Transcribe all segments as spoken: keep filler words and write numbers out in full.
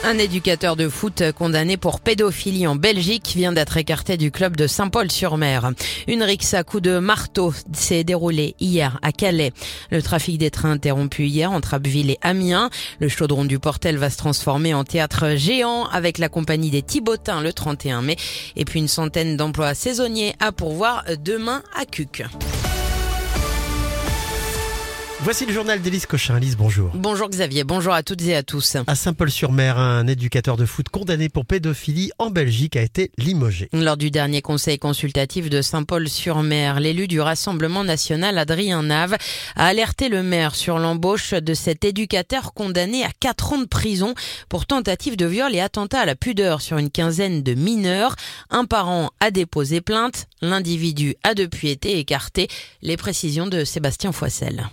Un éducateur de foot condamné pour pédophilie en Belgique vient d'être écarté du club de Saint-Paul-sur-Mer. Une rixe à coups de marteau s'est déroulée hier à Calais. Le trafic des trains interrompu hier entre Abbeville et Amiens. Le chaudron du Portel va se transformer en théâtre géant avec la compagnie des Thibotins le trente et un mai. Et puis une centaine d'emplois saisonniers à pourvoir demain à Cuques. Voici le journal d'Élise Cochin. Élise, bonjour. Bonjour Xavier, bonjour à toutes et à tous. À Saint-Paul-sur-Mer, un éducateur de foot condamné pour pédophilie en Belgique a été limogé. Lors du dernier conseil consultatif de Saint-Paul-sur-Mer, l'élu du Rassemblement national, Adrien Nave, a alerté le maire sur l'embauche de cet éducateur condamné à quatre ans de prison pour tentative de viol et attentat à la pudeur sur une quinzaine de mineurs. Un parent a déposé plainte. L'individu a depuis été écarté. Les précisions de Sébastien Foissel.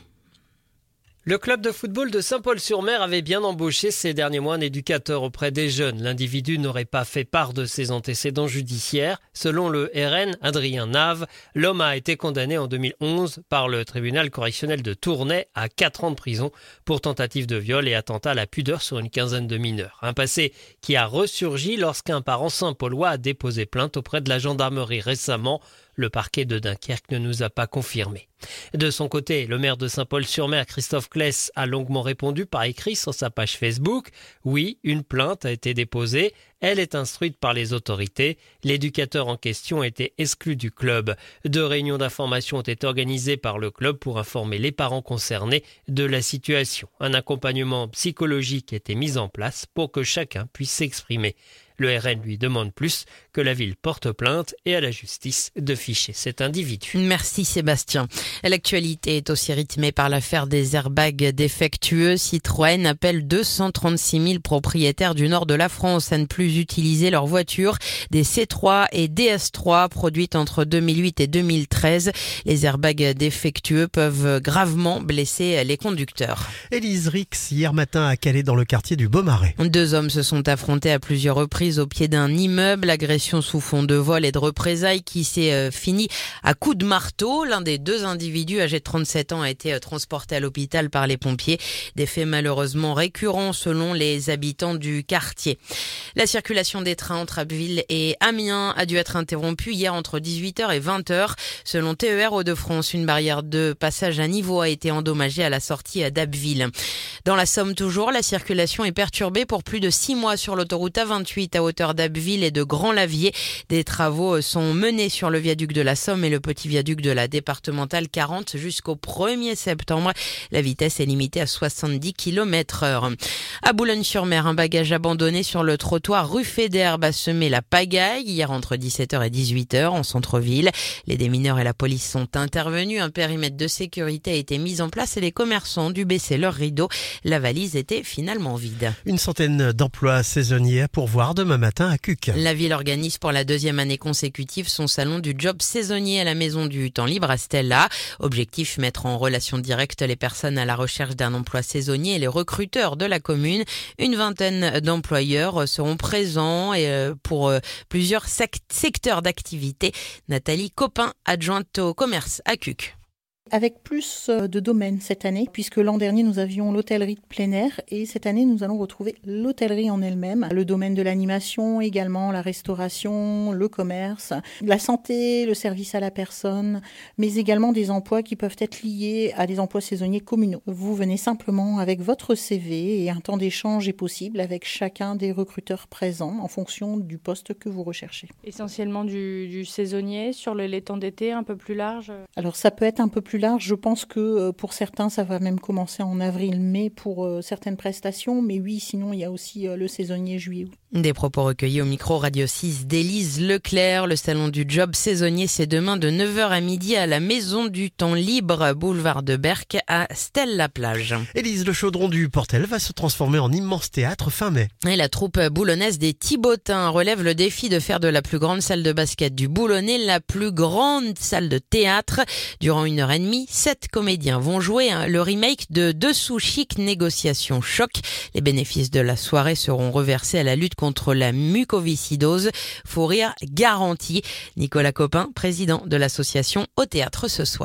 Le club de football de Saint-Paul-sur-Mer avait bien embauché ces derniers mois un éducateur auprès des jeunes. L'individu n'aurait pas fait part de ses antécédents judiciaires. Selon le R N, Adrien Nave, l'homme a été condamné en deux mille onze par le tribunal correctionnel de Tournai à quatre ans de prison pour tentative de viol et attentat à la pudeur sur une quinzaine de mineurs. Un passé qui a ressurgi lorsqu'un parent saint-paulois a déposé plainte auprès de la gendarmerie récemment. Le parquet de Dunkerque ne nous a pas confirmé. De son côté, le maire de Saint-Paul-sur-Mer, Christophe Kless, a longuement répondu par écrit sur sa page Facebook. Oui, une plainte a été déposée. Elle est instruite par les autorités. L'éducateur en question a été exclu du club. Deux réunions d'information ont été organisées par le club pour informer les parents concernés de la situation. Un accompagnement psychologique a été mis en place pour que chacun puisse s'exprimer. Le R N lui demande plus, que la ville porte plainte et à la justice de ficher cet individu. Merci Sébastien. L'actualité est aussi rythmée par l'affaire des airbags défectueux. Citroën appelle deux cent trente-six mille propriétaires du nord de la France à ne plus utiliser leurs voitures. Des C trois et D S trois produites entre deux mille huit et deux mille treize. Les airbags défectueux peuvent gravement blesser les conducteurs. Élise, rixe hier matin à Calais dans le quartier du Beaumarais. Deux hommes se sont affrontés à plusieurs reprises au pied d'un immeuble, agression sous fond de vol et de représailles qui s'est euh, finie à coups de marteau. L'un des deux individus âgé de trente-sept ans a été euh, transporté à l'hôpital par les pompiers. Des faits malheureusement récurrents selon les habitants du quartier. La circulation des trains entre Abbeville et Amiens a dû être interrompue hier entre dix-huit heures et vingt heures. Selon T E R Hauts-de-France, une barrière de passage à niveau a été endommagée à la sortie d'Abbeville. Dans la Somme toujours, la circulation est perturbée pour plus de six mois sur l'autoroute A vingt-huit à hauteur d'Abbeville et de Grand-Lavier. Des travaux sont menés sur le viaduc de la Somme et le petit viaduc de la départementale quarante jusqu'au premier septembre. La vitesse est limitée à soixante-dix kilomètres heure. À Boulogne-sur-Mer, un bagage abandonné sur le trottoir rue Fédherbe a semé la pagaille hier entre dix-sept heures et dix-huit heures en centre-ville. Les démineurs et la police sont intervenus. Un périmètre de sécurité a été mis en place et les commerçants ont dû baisser leurs rideaux. La valise était finalement vide. Une centaine d'emplois saisonniers à pourvoir demain matin à Cuques. La ville organise pour la deuxième année consécutive son salon du job saisonnier à la Maison du Temps Libre à Stella. Objectif, mettre en relation directe les personnes à la recherche d'un emploi saisonnier et les recruteurs de la commune. Une vingtaine d'employeurs seront présents et pour plusieurs secteurs d'activité. Nathalie Copin, adjointe au commerce à Cuques. Avec plus de domaines cette année, puisque l'an dernier nous avions l'hôtellerie de plein air et cette année nous allons retrouver l'hôtellerie en elle-même, le domaine de l'animation également, la restauration, le commerce, la santé, le service à la personne, mais également des emplois qui peuvent être liés à des emplois saisonniers communaux. Vous venez simplement avec votre C V et un temps d'échange est possible avec chacun des recruteurs présents en fonction du poste que vous recherchez. Essentiellement du, du saisonnier, sur le, les temps d'été un peu plus large. Alors ça peut être un peu plus large. Je pense que pour certains, ça va même commencer en avril-mai pour certaines prestations. Mais oui, sinon, il y a aussi le saisonnier juillet-août. Des propos recueillis au micro Radio six d'Élise Leclerc. Le salon du job saisonnier, c'est demain de neuf heures à midi à la Maison du Temps Libre, boulevard de Berck à Stèle-la-Plage. Élise, le chaudron du Portel va se transformer en immense théâtre fin mai. Et la troupe boulonnaise des Thibotins relève le défi de faire de la plus grande salle de basket du Boulonnais la plus grande salle de théâtre. Durant une heure et demie, sept comédiens vont jouer le remake de Dessous chic, négociation choc. Les bénéfices de la soirée seront reversés à la lutte contre la mucoviscidose. Faut rire garanti. Nicolas Copin, président de l'association Au Théâtre ce soir.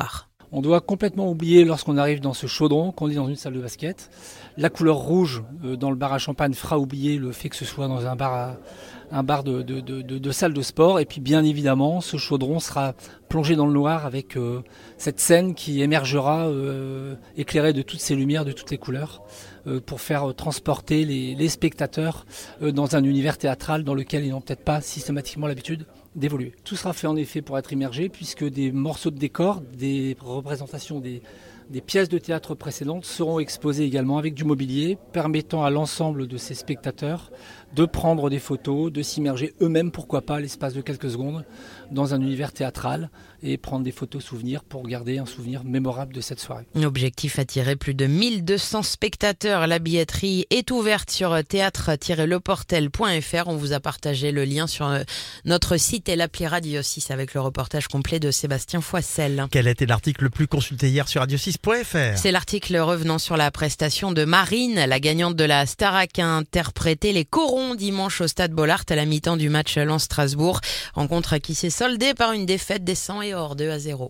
On doit complètement oublier lorsqu'on arrive dans ce chaudron qu'on est dans une salle de basket. La couleur rouge euh, dans le bar à champagne fera oublier le fait que ce soit dans un bar, à, un bar de, de, de, de, de salle de sport. Et puis bien évidemment, ce chaudron sera plongé dans le noir avec euh, cette scène qui émergera euh, éclairée de toutes ces lumières, de toutes les couleurs, euh, pour faire transporter les, les spectateurs euh, dans un univers théâtral dans lequel ils n'ont peut-être pas systématiquement l'habitude d'évoluer. Tout sera fait en effet pour être immergé puisque des morceaux de décor, des représentations des, des pièces de théâtre précédentes seront exposées également avec du mobilier permettant à l'ensemble de ces spectateurs de prendre des photos, de s'immerger eux-mêmes, pourquoi pas, à l'espace de quelques secondes dans un univers théâtral et prendre des photos souvenirs pour garder un souvenir mémorable de cette soirée. Objectif attirer plus de mille deux cents spectateurs. La billetterie est ouverte sur théâtre tiret leportel point f r. On vous a partagé le lien sur notre site et l'appli Radio six avec le reportage complet de Sébastien Foissel. Quel était l'article le plus consulté hier sur radio six point f r? C'est l'article revenant sur la prestation de Marine, la gagnante de la Starac, a interprété les corons dimanche au Stade Bollaert à la mi-temps du match Lens-Strasbourg. Rencontre qui s'est soldée par une défaite des cent et or deux à zéro.